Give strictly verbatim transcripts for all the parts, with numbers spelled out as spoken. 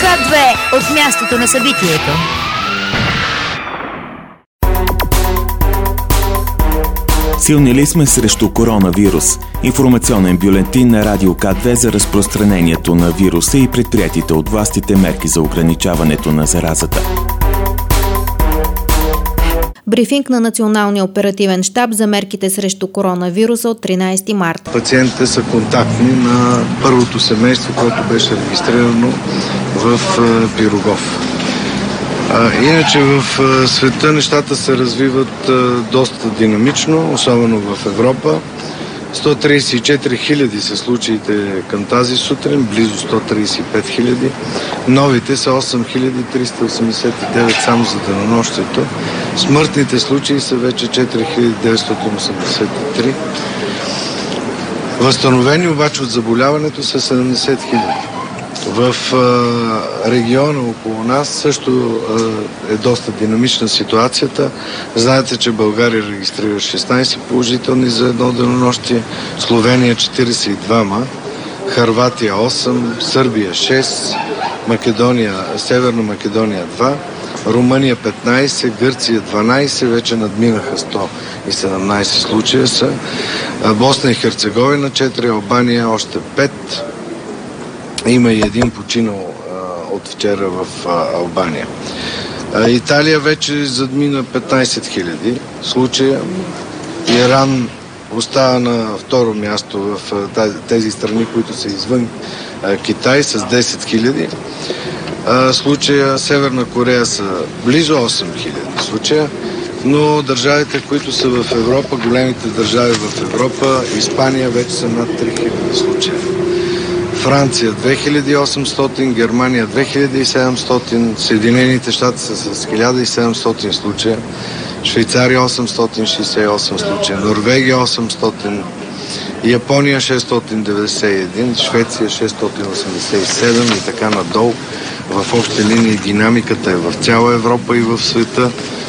К две от мястото на събитието. Силни ли сме срещу коронавирус? Информационен бюлетин на Радио К две за разпространението на вируса и предприятите от властите мерки за ограничаването на заразата. Брифинг на Националния оперативен щаб за мерките срещу коронавируса от тринайсети март. Пациентите са контактни на първото семейство, което беше регистрирано в Пирогов. Иначе в света нещата се развиват доста динамично, особено в Европа. сто трийсет и четири хиляди са случаите към тази сутрин, близо сто трийсет и пет хиляди. Новите са осем хиляди триста осемдесет и девет само за денонощието. Смъртните случаи са вече четири хиляди деветстотин осемдесет и три. Възстановени обаче от заболяването са седемдесет хиляди. В а, региона около нас също а, е доста динамична ситуацията. Знаете, че България регистрира шестнайсет положителни за едно денонощие, Словения четирийсет и два, Хърватия осем, Сърбия шест, Македония, Северна Македония два, Румъния петнайсет, Гърция дванайсет, вече надминаха сто и седемнайсет случая са, Босна и Херцеговина четири, Албания още пет. Има и един починал а, от вчера в а, Албания. А, Италия вече задмина петнайсет хиляди случая. Иран остава на второ място в а, тези страни, които са извън а, Китай с десет хиляди. Случая Северна Корея са близо осем хиляди случая, но държавите, които са в Европа, големите държави в Европа, Испания вече са над три хиляди случая. Франция две хиляди и осемстотин, Германия две хиляди и седемстотин, Съединените щати са с хиляда и седемстотин случая, Швейцария осемстотин шейсет и осем случая, Норвегия осемстотин, Япония шестстотин деветдесет и един, Швеция шестстотин осемдесет и седем и така надолу. В общи линии динамиката е в цяла Европа и в света.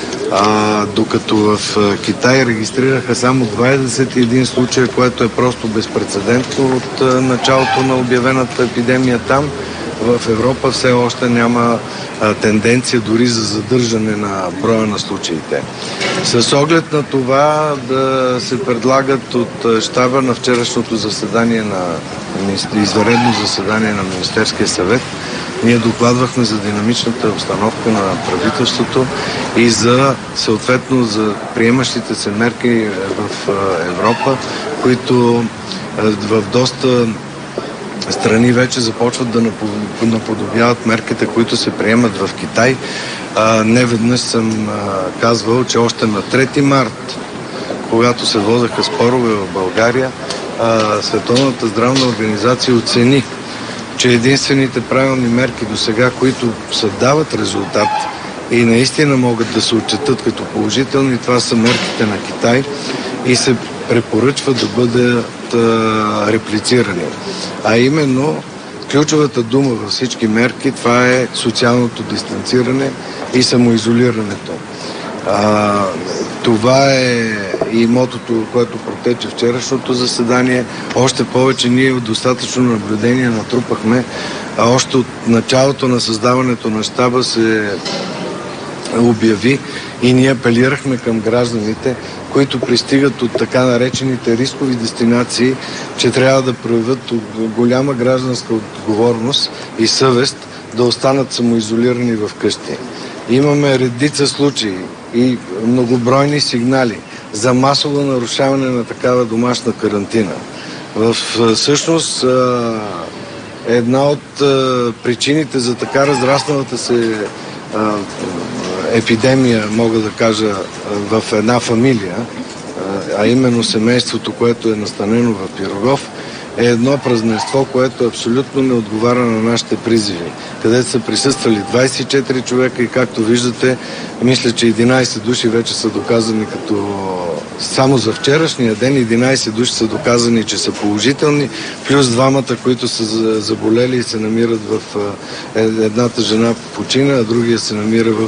А, докато в Китай регистрираха само двайсет и един случая, което е просто безпрецедентно от а, началото на обявената епидемия там. В Европа все още няма а, тенденция дори за задържане на броя на случаите. С оглед на това да се предлагат от щаба на вчерашното заседание на извънредно заседание на Министерския съвет, ние докладвахме за динамичната обстановка на правителството и за съответно за приемащите се мерки в Европа, които в доста страни вече започват да наподобяват мерките, които се приемат в Китай. Не веднъж съм казвал, че още на трети март, когато се водеха спорове в България, Световната здравна организация оцени, че единствените правилни мерки до сега, които са дават резултат и наистина могат да се отчетат като положителни, това са мерките на Китай и се препоръчва да бъдат а, реплицирани. А именно, ключовата дума във всички мерки, това е социалното дистанциране и самоизолирането. А, това е и мотото, което протече вчерашното заседание. Още повече ние от достатъчно наблюдение натрупахме, а още от началото на създаването на щаба се обяви и ние апелирахме към гражданите, които пристигат от така наречените рискови дестинации, че трябва да проявят голяма гражданска отговорност и съвест да останат самоизолирани в къщи. Имаме редица случаи и многобройни сигнали за масово нарушаване на такава домашна карантина. В всъщност една от причините за така разрасналата се епидемия, мога да кажа, в една фамилия, а именно семейството, което е настанено в Пирогов, е едно празненство, което абсолютно не отговаря на нашите призиви, където са присъствали двайсет и четири човека и както виждате, мисля, че единайсет души вече са доказани като... Само за вчерашния ден единайсет души са доказани, че са положителни, плюс двамата, които са заболели и се намират в... Едната жена почина, а другия се намира в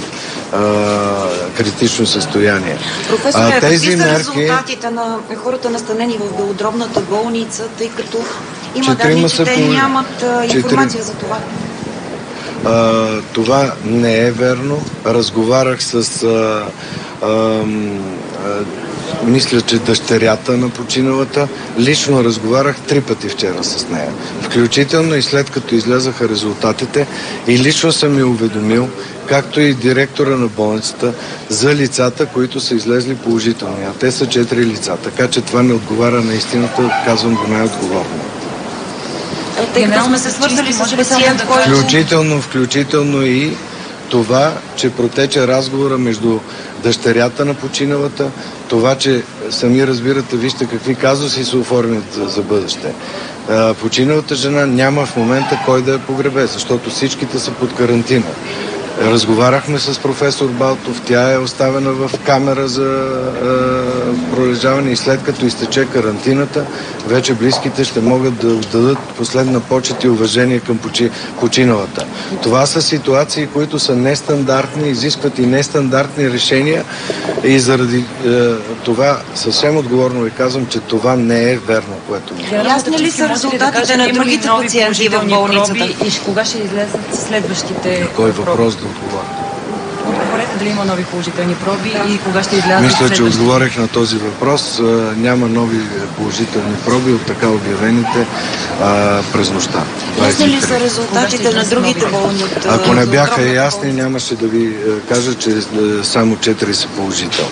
а, критично състояние. Професоре, а, тези какви са мерки... резултатите на хората настанени в белодробната болница, тъй като има данни, че те нямат а, информация за това? А, това не е верно. Разговарях с а, а, а, мисля, че дъщерята на починалата. Лично разговарях три пъти вчера с нея. Включително и след като излязаха резултатите, и лично съм ми уведомил, както и директора на болницата, за лицата, които са излезли положителни. А те са четири лица. Така че това не отговаря на истината, казвам го най-отговорно. Тъй като сме се свързали с пациент, който... Включително, включително и това, че протече разговора между дъщерята на починалата, това, че сами разбирате, вижте какви казуси се оформят за, за бъдеще. А, починалата жена няма в момента кой да я погребе, защото всичките са под карантина. Разговаряхме с професор Балтов, тя е оставена в камера за е, пролежаване и след като изтече карантината, вече близките ще могат да отдадат последна почет и уважение към почи, починалата. Това са ситуации, които са нестандартни, изискват и нестандартни решения и заради е, това съвсем отговорно ви казвам, че това не е верно, което ми. Ясни ли са резултатите на другите пациенти в болницата? И кога ще излезат следващите? Кой въпрос да отговоря? Отговорете дали има нови положителни проби и кога ще излязат Мисля, следващите? че отговорих на този въпрос. Няма нови положителни проби от така обявените а, през нощта. Ясни ли са резултатите на другите болни? От, Ако не бяха ясни, нямаше да ви кажа, че само четири са положителни.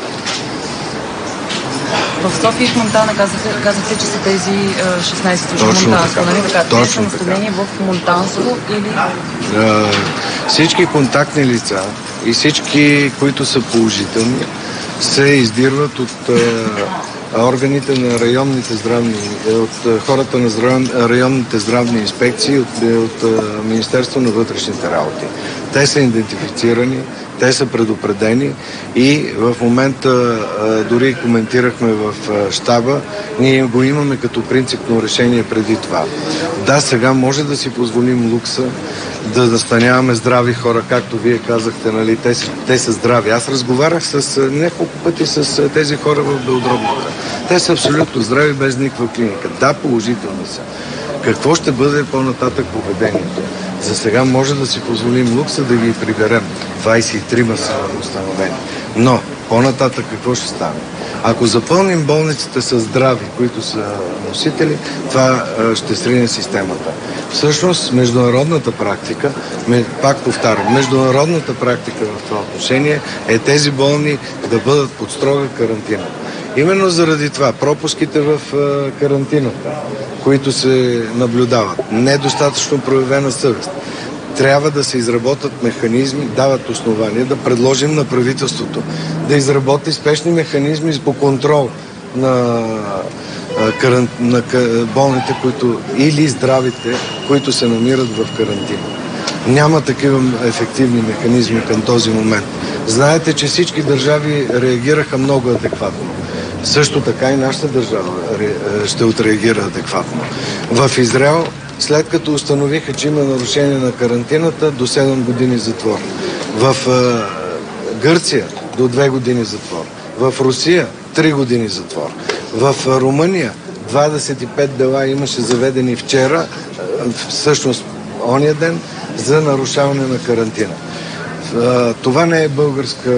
В София и в Монтана казахте, казахте, че са тези шестнайсет случаи в Монтанско, нали така? Точно Те са настанени в Монтанско или... А, всички контактни лица и всички, които са положителни, се издирват от а, органите на районните здравни, от хората на здравни, районните здравни инспекции, от, от а, Министерство на вътрешните работи. Те са идентифицирани, те са предупредени и в момента а, дори коментирахме в а, щаба, ние го имаме като принципно решение преди това. Да, сега може да си позволим лукса да настаняваме здрави хора, както вие казахте, нали, те, те са здрави. Аз разговарях с а, няколко пъти с а, тези хора в Белодробната. Те са абсолютно здрави, без никаква клиника. Да, положителни са. Какво ще бъде по-нататък поведението? За сега може да си позволим лукса да ги приберем. двайсет и три са установени. Но по-нататък какво ще стане? Ако запълним болниците с здрави, които са носители, това ще срине системата. Всъщност, международната практика, пак повтарям, международната практика в това отношение е тези болни да бъдат под строга карантина. Именно заради това пропуските в карантината, които се наблюдават, недостатъчно проявена съвест, трябва да се изработят механизми, дават основания да предложим на правителството да изработи спешни механизми по контрол на, на болните, които или здравите, които се намират в карантина. Няма такива ефективни механизми към този момент. Знаете, че всички държави реагираха много адекватно. Също така и нашата държава ще отреагира адекватно. В Израел, след като установиха, че има нарушение на карантината, до седем години затвор. В Гърция до две години затвор. В Русия три години затвор. В Румъния двадесет и пет дела имаше заведени вчера, всъщност ония ден, за нарушаване на карантина. Това не е българска,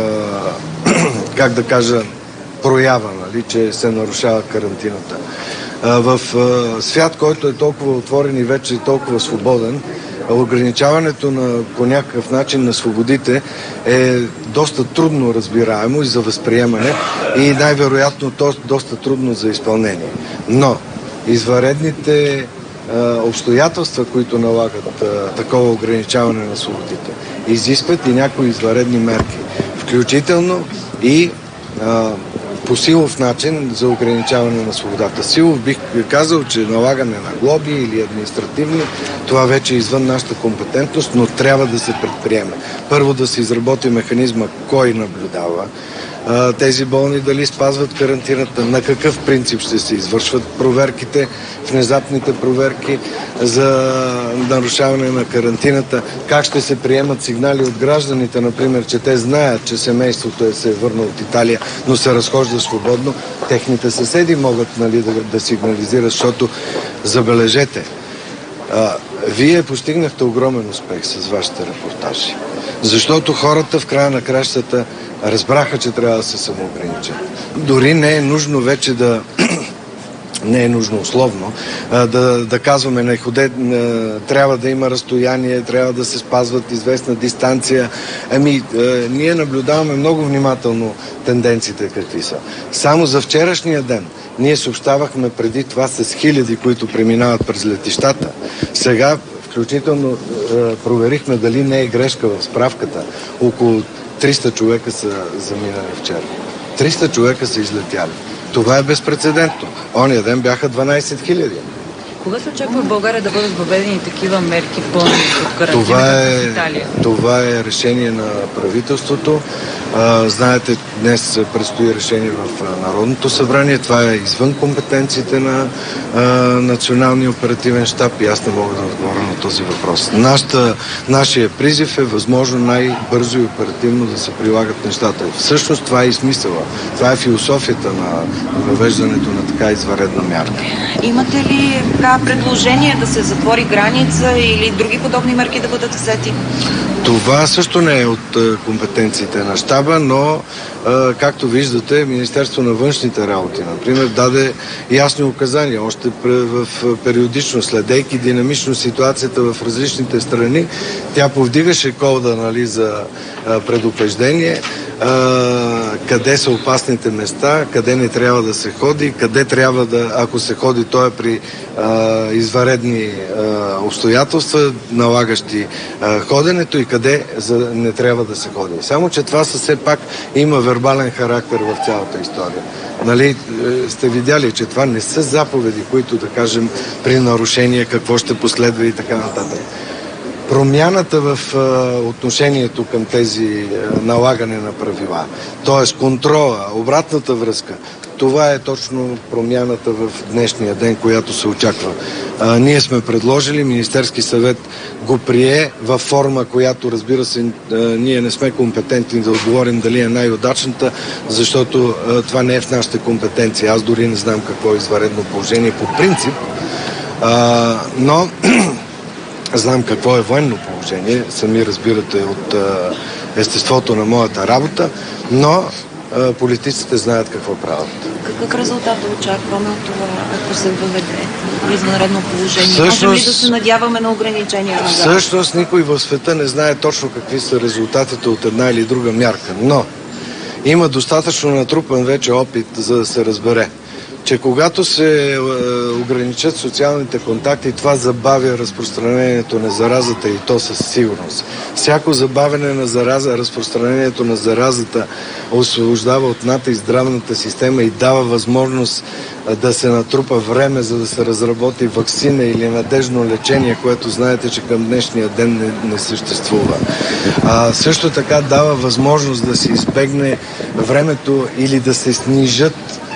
как да кажа, проява, нали, че се нарушава карантината. В свят, който е толкова отворен и вече толкова свободен, ограничаването на, по някакъв начин на свободите е доста трудно разбираемо и за възприемане и най-вероятно то доста трудно за изпълнение. Но извънредните обстоятелства, които налагат а, такова ограничаване на свободите, изискват и някои извънредни мерки, включително и а, по силов начин за ограничаване на свободата. Силов бих казал, че налагане на глоби или административни, това вече е извън нашата компетентност, но трябва да се предприеме. Първо да се изработи механизма кой наблюдава а, тези болни, дали спазват карантината, на какъв принцип ще се извършват проверките, внезапните проверки за нарушаване на карантината, как ще се приемат сигнали от гражданите, например, че те знаят, че семейството е се е върнало от Италия, но се разхожда свободно. Техните съседи могат, нали, да, да сигнализират, защото забележете, а, Вие постигнахте огромен успех с вашите репортажи. Защото хората в края на кращата разбраха, че трябва да се самоограничат. Дори не е нужно вече да... не е нужно условно, да, да казваме не ходе, трябва да има разстояние, трябва да се спазват известна дистанция. Ами, ние наблюдаваме много внимателно тенденциите какви са. Само за вчерашния ден ние съобщавахме преди това с хиляди, които преминават през летищата. Сега, включително, проверихме дали не е грешка в справката. Около триста човека са заминали вчера. триста човека са излетяли. Това е безпрецедентно. Ония ден бяха дванайсет хиляди. Кога се очаква в България да бъдат въведени такива мерки пълни от карантина това е, в Италия? Това е решение на правителството. А, знаете, днес предстои решение в Народното събрание. Това е извън компетенциите на а, Националния оперативен щаб и аз не мога да отговоря на този въпрос. Нашата, нашия призив е възможно най-бързо и оперативно да се прилагат нещата. Всъщност това е и смисъла. Това е философията на въвеждането на така извънредна мярка. Имате ли така предложение да се затвори граница или други подобни мерки да бъдат взети? Това също не е от компетенциите на щаба, но както виждате, Министерство на външните работи, например, даде ясни указания. Още в периодично, следейки динамично ситуацията в различните страни, тя повдигаше кода, нали, за предупреждение, къде са опасните места, къде не трябва да се ходи, къде трябва да, ако се ходи, то е при а, извънредни а, обстоятелства, налагащи а, ходенето и къде за, не трябва да се ходи. Само, че това със все пак има вербален характер в цялата история. Нали, сте видяли, че това не са заповеди, които, да кажем, при нарушение какво ще последва и така нататък. Промяната в а, отношението към тези а, налагане на правила, т.е. контрола, обратната връзка, това е точно промяната в днешния ден, която се очаква. А, ние сме предложили, Министерски съвет го прие във форма, която, разбира се, а, ние не сме компетентни да отговорим дали е най-удачната, защото а, това не е в нашите компетенции. Аз дори не знам какво е извънредно положение по принцип, а, но знам какво е военно положение, сами разбирате от а, естеството на моята работа, но а, политиците знаят какво правят. Какъв резултат да очакваме от това, ако се въведе извънредно положение? Всъщност, Можем ли да се надяваме на ограничения назад? Всъщност никой в света не знае точно какви са резултатите от една или друга мярка, но има достатъчно натрупан вече опит, за да се разбере, че когато се е, ограничат социалните контакти, това забавя разпространението на заразата и то със сигурност. Всяко забавяне на зараза, разпространението на заразата освобождава от ната и здравната система и дава възможност да се натрупа време, за да се разработи ваксина или надежно лечение, което знаете, че към днешния ден не, не съществува. А, също така дава възможност да се избегне времето или да се снижат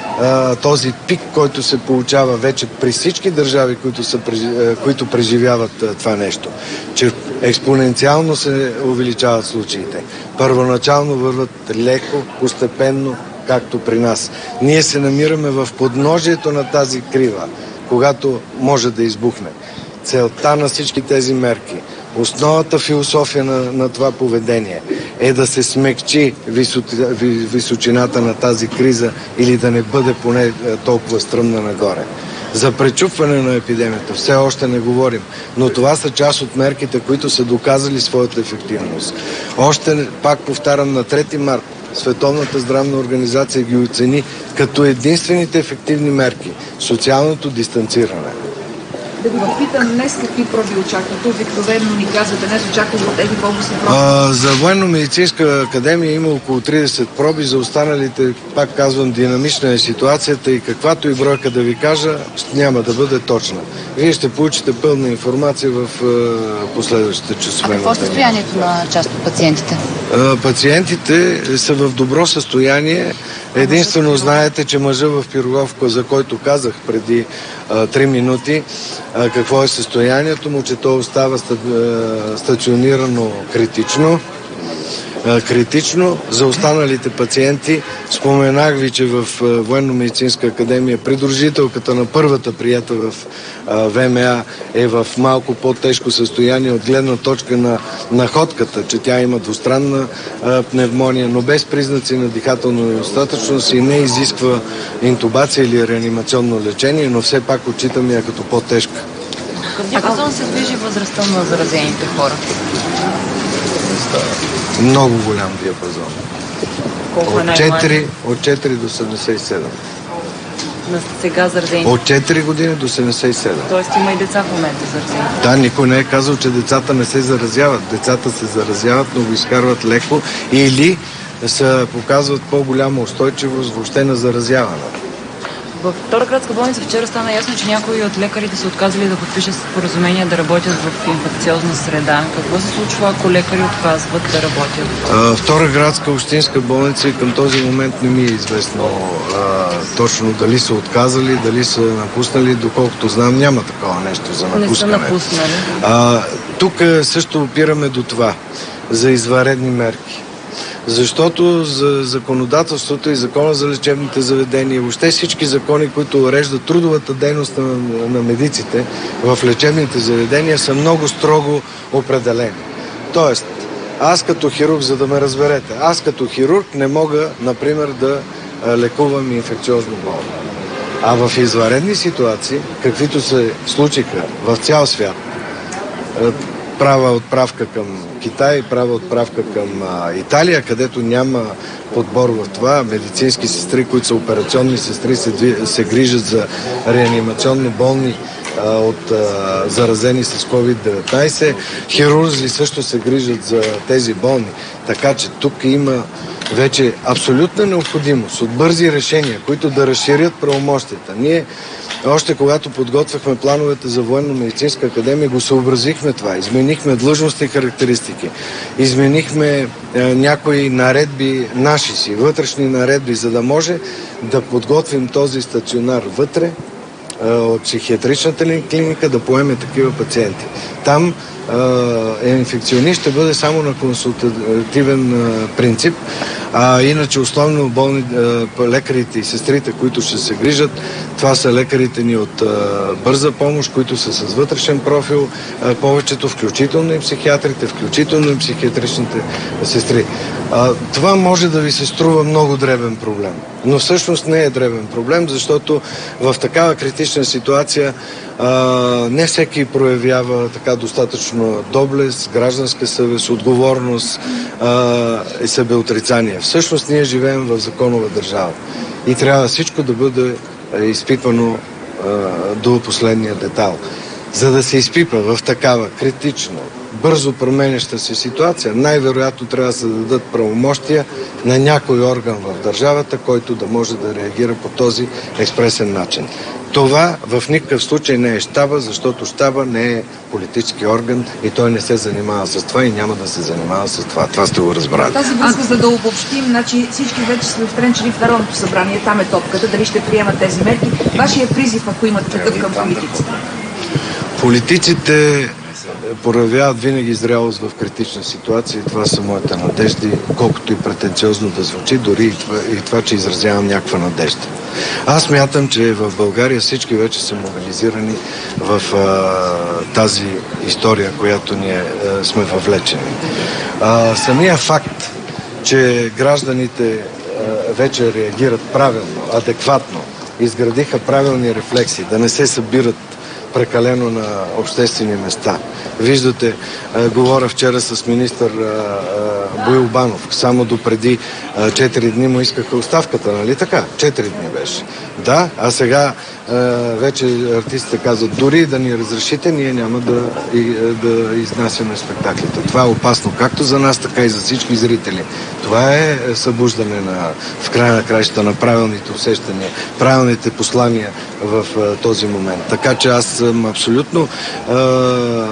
този пик, който се получава вече при всички държави, които, са, които преживяват това нещо. Че експоненциално се увеличават случаите. Първоначално върват леко, постепенно, както при нас. Ние се намираме в подножието на тази крива, когато може да избухне. Целта на всички тези мерки, основната философия на, на това поведение е да се смекчи висоти, височината на тази криза или да не бъде поне толкова стръмна нагоре. За пречупване на епидемията все още не говорим, но това са част от мерките, които са доказали своята ефективност. Още, пак повтарям, на трети март Световната здравна организация ги оцени като единствените ефективни мерки – социалното дистанциране. Да го попитам днес какви проби очаквате. Обикновено ни казвате, днес очаквате от тези по-госни проби. А, за Военно-медицинска академия има около тридесет проби. За останалите, пак казвам, динамична е ситуацията и каквато и бройка да ви кажа, няма да бъде точна. Вие ще получите пълна информация в а, последващите часове. А какво е състоянието на част от пациентите? А, пациентите са в добро състояние. Единствено знаете, че мъжа в Пироговка, за който казах преди три минути, а, какво е състоянието му, че то остава ста, а, стационирано критично. а, критично. За останалите пациенти споменах ви, че в Военно-медицинска академия придружителката на първата прията в а, ВМА е в малко по-тежко състояние от гледна точка на находката, че тя има двустранна а, пневмония, но без признаци на дихателна недостатъчност и не изисква интубация или реанимационно лечение, но все пак отчитаме я като по-тежка. Какъв диапазон се движи възрастта на заразените хора? Много голям диапазон. Колко е От най-млади? четири, от четири до седемдесет и седем. На сега заразените? От четири години до седемдесет и седем. Тоест има и деца в момента заразени? Да, никой не е казал, че децата не се заразяват. Децата се заразяват, но го изкарват леко или се показват по-голяма устойчивост въобще на заразяване. Във Втора градска болница вчера стана ясно, че някои от лекарите са отказали да подпишат споразумения да работят в инфекциозна среда. Какво се случва, ако лекари отказват да работят? А, Втора градска общинска болница и към този момент не ми е известно а, точно дали са отказали, дали са напуснали. Доколкото знам, няма такова нещо за напускане. Не са напуснали. А, тук също опираме до това, за извънредни мерки. Защото за законодателството и закона за лечебните заведения, въобще всички закони, които уреждат трудовата дейност на, на медиците в лечебните заведения, са много строго определени. Тоест, аз като хирург, за да ме разберете, аз като хирург не мога, например, да лекувам инфекциозно болни. А в извънредни ситуации, каквито се случиха в цял свят, права отправка към Китай, права отправка към а, Италия, където няма подбор в това. Медицински сестри, които са операционни сестри, се, се грижат за реанимационно болни а, от а, заразени с ковид деветнайсет. Хирурзи също се грижат за тези болни. Така че тук има вече абсолютна необходимост от бързи решения, които да разширят правомощията. Ние още когато подготвяхме плановете за Военно-медицинска академия, го съобразихме това. Изменихме длъжностни характеристики, изменихме е, някои наредби, наши си, вътрешни наредби, за да може да подготвим този стационар вътре е, от психиатричната клиника да поеме такива пациенти. Там е, инфекционист ще бъде само на консултативен е, принцип, а иначе основно болни, е, лекарите и сестрите, които ще се грижат, това са лекарите ни от е, бърза помощ, които са с вътрешен профил, е, повечето, включително и психиатрите, включително и психиатричните сестри. А, това може да ви се струва много дребен проблем, но всъщност не е дребен проблем, защото в такава критична ситуация а, не всеки проявява така достатъчно доблест, гражданска съвест, отговорност а, и себеотрицание. Всъщност ние живеем в законова държава и трябва всичко да бъде изпипано а, до последния детал. За да се изпипа в такава критично, бързо променяща се ситуация, най-вероятно трябва да се дадат правомощия на някой орган в държавата, който да може да реагира по този експресен начин. Това в никакъв случай не е щаба, защото щаба не е политически орган и той не се занимава с това и няма да се занимава с това. Това сте го разбрали. Тази връзка, за да обобщим, значи всички вече сме втренчени в Народното събрание, там е топката, дали ще приемат тези мерки. Вашия призив, ако имате такъв към политиците? Политиците проявяват винаги зрялост в критична ситуация и това са моите надежди, колкото и претенциозно да звучи, дори и това, и това че изразявам някаква надежда. Аз мятам, че в България всички вече са мобилизирани в а, тази история, която ние а, сме въвлечени. А, самия факт, че гражданите а, вече реагират правилно, адекватно, изградиха правилни рефлекси, да не се събират прекалено на обществени места. Виждате, а, говоря вчера с министър а, а, Боил Банов. Само допреди а, четири дни му искаха оставката, нали така? четири дни беше. Да, а сега а, вече артистите казват, дори да ни разрешите, ние няма да, и, да изнасяме спектаклите. Това е опасно както за нас, така и за всички зрители. Това е събуждане на, в края на краищата на правилните усещания, правилните послания в а, този момент. Така че аз съм абсолютно а,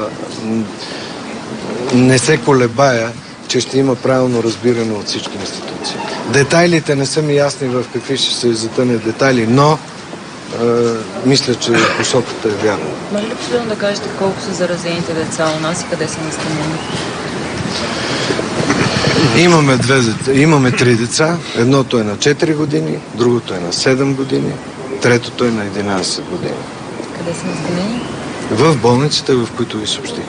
не се колебая, че ще има правилно разбиране от всички институции. Детайлите не са ми ясни в какви ще се затъне детайли, но е, мисля, че посоката е вярна. Може ли последно да кажете колко са заразените деца у нас и къде са настанени? Имаме, две, имаме три деца. Едното е на четири години, другото е на седем години, третото е на единадесет години. Къде са настанени? В болниците, в които ви съобщих.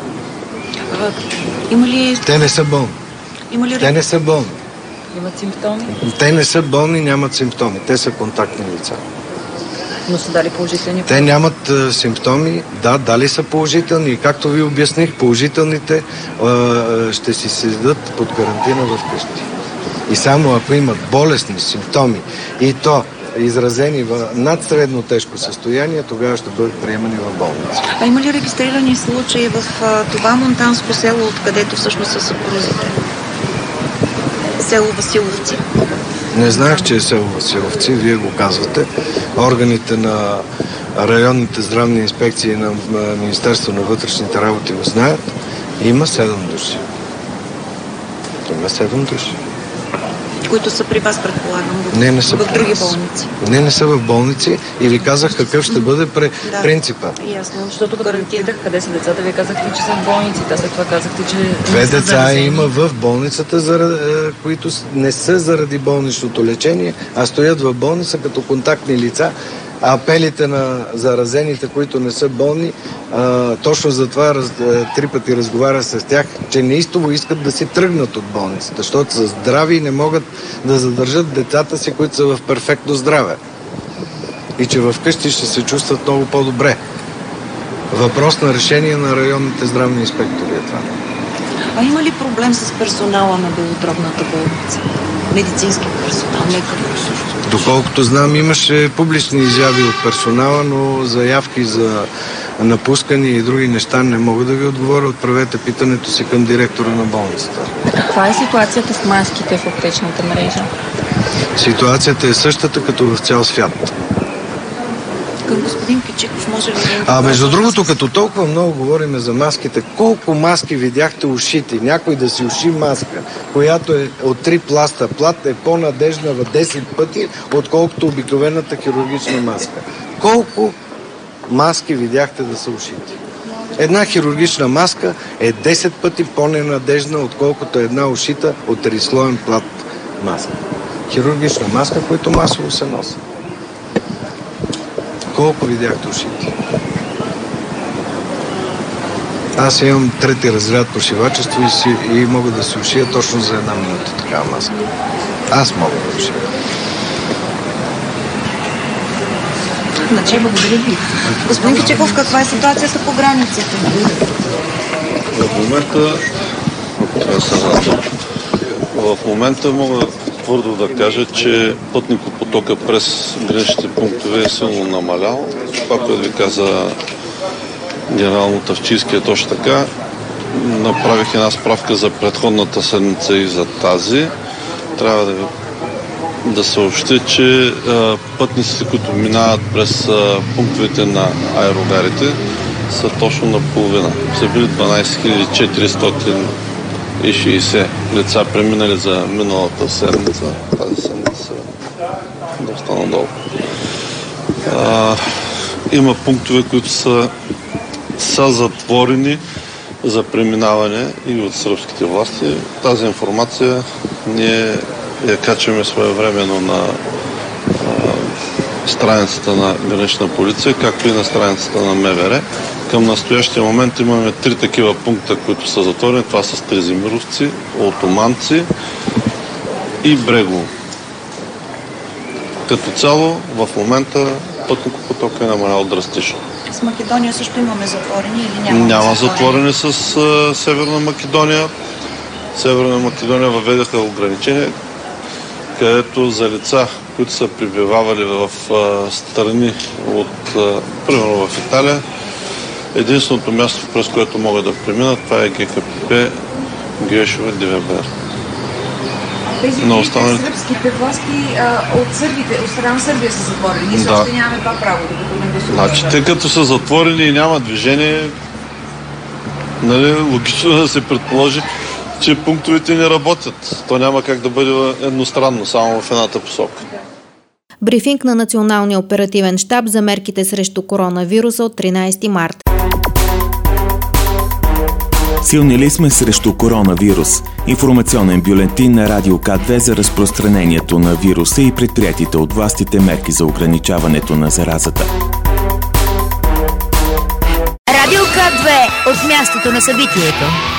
А, има ли... Те не са болни. Има ли... Те не са болни. Имат симптоми? Те не са болни, нямат симптоми. Те са контактни лица. Но са дали положителни? Те нямат а, симптоми, да, дали са положителни и както ви обясних, положителните а, ще си седат под карантина в къщи. И само ако имат болестни симптоми и то изразени в надсредно тежко състояние, тогава ще бъдат приемани в болница. А има ли регистрирани случаи в а, това монтанско село, откъдето всъщност са съпрузите? Село Василовци. Не знаех, че е село Василовци, вие го казвате. Органите на районните здравни инспекции на Министерство на вътрешните работи го знаят. Има седем души. Има седем души. Които са при вас, предполагам, в, не, не са в други болници. Не, не са в болници и ви казах какъв ще бъде пре... да, принципа. Ясно, защото като ви питах къде са децата, вие казахте, че са в болниците, а след това казахте, че две деца заразени. Има в болницата, които не са заради болничното лечение, а стоят в болница като контактни лица. Апелите на заразените, които не са болни, а, точно затова раз, три пъти разговаря с тях, че неистово искат да си тръгнат от болницата, защото са здрави и не могат да задържат децата си, които са в перфектно здраве. И че в къщи ще се чувстват много по-добре. Въпрос на решение на районните здравни инспектори е това. А има ли проблем с персонала на Белодробната болница? Медицински персонал, лекари? Доколкото знам, имаше публични изяви от персонала, но заявки за напускане и други неща не мога да ви отговоря. Отправете питането си към директора на болницата. Каква е ситуацията с маските в аптечната мрежа? Ситуацията е същата като в цял свят. Към господин Кичиков може ли... А между другото, като толкова много говорим за маските, колко маски видяхте ушити? Някой да си уши маска, която е от три пласта. Плат е по-надежна в десет пъти, отколкото обикновената хирургична маска. Колко маски видяхте да са ушити? Една хирургична маска е десет пъти по-ненадежна, отколкото една ушита от трислоен плат маска. Хирургична маска, която масово се носи. Колко видяхте ушите? Аз имам трети разряд по шивачество и, си, и мога да се ушия точно за една минута такава маска. Аз мога да ушия. Значи, благодаря ви. Господин Кичиков, каква е ситуацията по границите? В момента, в момента мога твърдо да кажа, че пътникопотока през граничните пунктове е силно намалял. Това, което ви каза генерал Мутафчийски, е точно така. Направих една справка за предходната седмица и за тази. Трябва да, да съобщя, че а, пътниците, които минават през а, пунктовете на аерогарите, са точно наполовина. Са били дванадесет хиляди четиристотин и шейсет лица преминали за миналата седмица. Тази седмица доста надолу. А, има пунктове, които са, са затворени за преминаване и от сръбските власти. Тази информация ние я качваме своевременно на а, страницата на гранична полиция, както и на страницата на МВР. Към настоящия момент имаме три такива пункта, които са затворени. Това са Стрезимировци, Отоманци и Брегово. Като цяло, в момента пътникопотокът е намалял драстично. С Македония също имаме затворени или няма? Няма затворени с а, Северна Македония. Северна Македония въведаха ограничения, където за лица, които са пребивавали в а, страни от, а, примерно в Италия, единственото място, през което могат да преминат, това е ГКПП Гешове Дивебер. Тези Но останали... сръбските власти а, от Сърбите, от страна Сърбия са затворени. Ние да. също нямаме това право да бъдем гласуваме. Значи, тъй като са затворени и няма движение, нали, логично да се предположи, че пунктовете не работят. То няма как да бъде едностранно, само в едната посока. Брифинг на Националния оперативен щаб за мерките срещу коронавируса от тринадесети март. Силни ли сме срещу коронавирус? Информационен бюлетин на Радио К две за разпространението на вируса и предприятите от властите мерки за ограничаването на заразата. Радио К две от мястото на събитието.